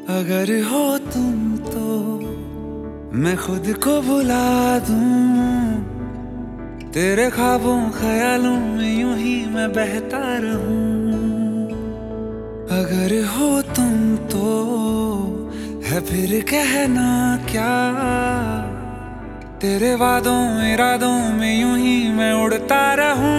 अगर हो तुम तो मैं खुद को भुला दूं, तेरे ख्वाबों ख्यालों में यूं ही मैं बहता रहूं। अगर हो तुम तो है फिर कहना क्या, तेरे वादों इरादों में यूं ही मैं उड़ता रहूं।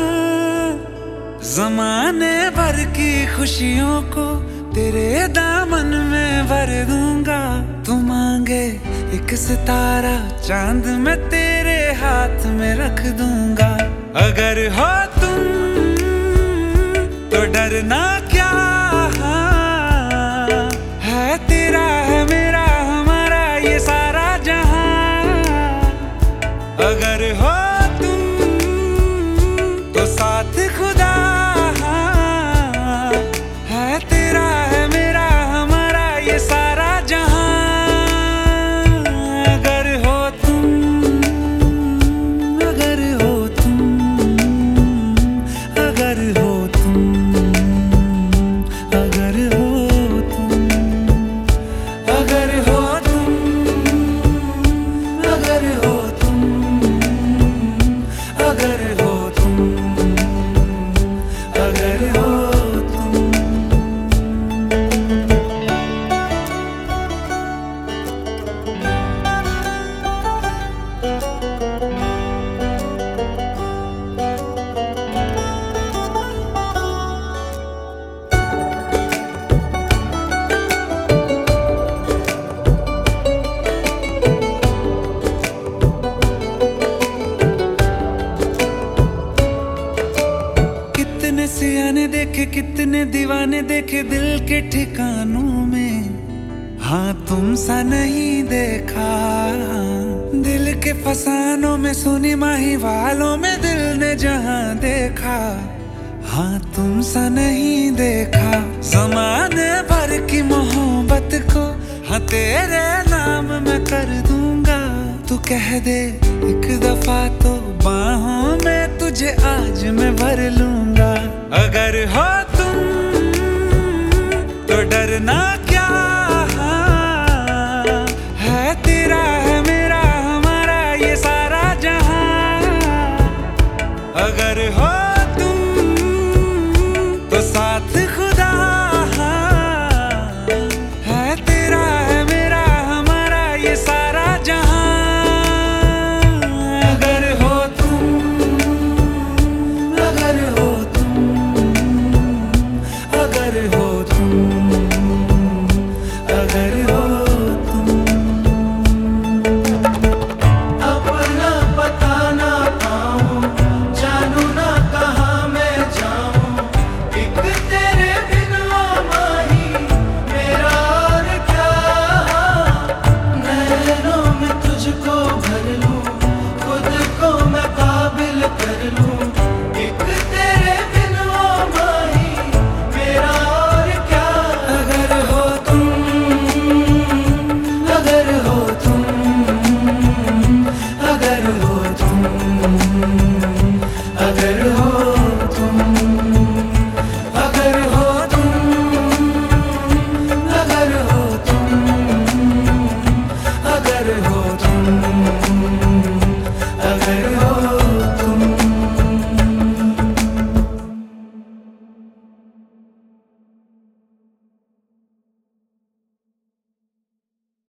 ज़माने भर की खुशियों को तेरे दामन में भर दूंगा। तू मांगे एक सितारा चांद मैं तेरे हाथ में रख दूंगा। अगर हो तुम तो डरना क्या है, तेरा है मेरा हमारा ये सारा जहां। अगर हो तुम तो साथ खुदा है, तेरा है मेरा हमारा ये सारा जहां। अगर हो तुम, अगर हो तुम, अगर हो तुम, अगर हो तुम, अगर हो तुम, अगर हो तुम, अगर हो तुम, अगर हो सियाने देखे कितने दीवाने देखे दिल के ठिकानों में, हाँ तुम सा नहीं देखा। दिल के फसानों में सुनी माही वालों में दिल ने जहां देखा, हाँ तुम सा नहीं देखा। ज़माने भर की मोहब्बत को हाँ तेरे नाम मैं कर दूंगा। तू कह दे एक दफा तो बाहों में तुझे आज मैं भर लूंगा। अगर हो तुम तो डरना क्या है, तेरा है मेरा हमारा ये सारा जहां। अगर हो तुम तो साथ खुदा है, तेरा है मेरा हमारा ये सारा जहां। अगर हो तुम, अगर हो अगर हो तुम, अगर हो तुम। अपना पता ना पाऊं, जानू ना कहाँ मैं जाऊं। एक तेरे बिन माही मेरा और क्या, नैनों में तुझको भर लूं, खुद को मैं काबिल कर लूं। एक तेरे बिन माही मेरा और क्या। अगर हो तुम, अगर हो तुम, अगर हो तुम, अगर हो तुम, अगर हो तुम, अगर हो तुम, अगर हो तुम, अगर